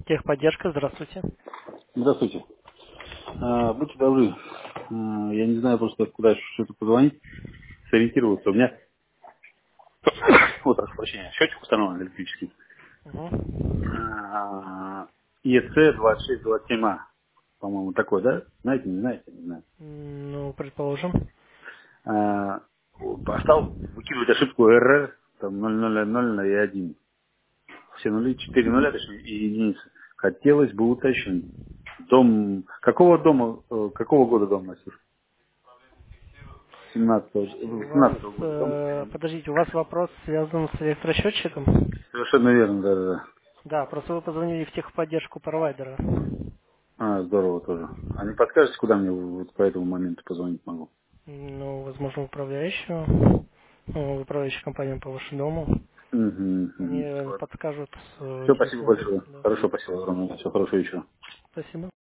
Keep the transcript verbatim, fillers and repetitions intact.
Техподдержка, здравствуйте. Здравствуйте. А, будьте добры, а, я не знаю просто, куда что-то позвонить, сориентироваться. У меня, вот, прошу прощения, счетчик установлен электрический. Угу. А, ИЭЦ двадцать шесть двадцать семь А, по-моему, такой, да? Знаете, не знаете, не знаю. Ну, предположим. А, стал выкидывать ошибку РР, там ноль ноль ноль и один. Все нули, четыре нуля, точнее, и единицы. Хотелось бы уточнить. Дом, какого дома, э, какого года дом носишь? семнадцатого, У вас, восемнадцатого года дом? э, подождите, у вас вопрос связан с электросчетчиком? Совершенно верно, да, да, да. Да, просто вы позвонили в техподдержку провайдера. А, здорово тоже. А не подскажете, куда мне вот по этому моменту позвонить могу? Ну, возможно, управляющего, ну, управляющая компания по вашему дому. Угу, Они угу. э, подскажут э, Все, спасибо телефон. большое. Да. Хорошо, спасибо огромное. Все, хорошего вечера. Спасибо.